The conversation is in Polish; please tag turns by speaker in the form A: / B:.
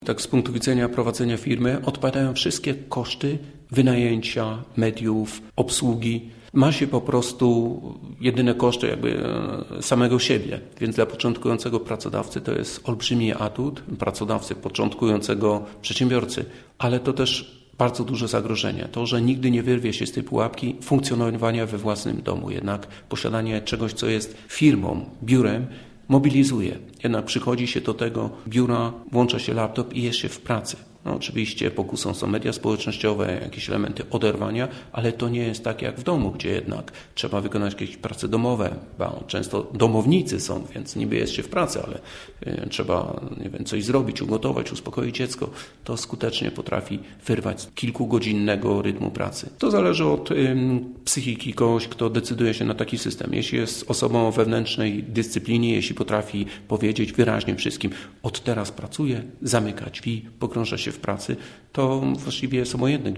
A: Tak z punktu widzenia prowadzenia firmy odpadają wszystkie koszty wynajęcia, mediów, obsługi. Ma się po prostu jedyne koszty samego siebie, więc dla początkującego pracodawcy to jest olbrzymi atut, pracodawcy początkującego przedsiębiorcy, ale to też bardzo duże zagrożenie. To, że nigdy nie wyrwie się z tej pułapki funkcjonowania we własnym domu. Jednak posiadanie czegoś, co jest firmą, biurem, mobilizuje. Jednak przychodzi się do tego biura, włącza się laptop i jest się w pracy. Oczywiście pokusą są media społecznościowe, jakieś elementy oderwania, ale to nie jest tak jak w domu, gdzie jednak trzeba wykonać jakieś prace domowe, bo często domownicy są, więc niby jest się w pracy, ale trzeba coś zrobić, ugotować, uspokoić dziecko. To skutecznie potrafi wyrwać z kilkugodzinnego rytmu pracy. To zależy od psychiki kogoś, kto decyduje się na taki system. Jeśli jest osobą o wewnętrznej dyscyplinie, jeśli potrafi powiedzieć wyraźnie wszystkim, od teraz pracuję, zamyka drzwi, pogrąża się w pracy, to właściwie jest obojętne,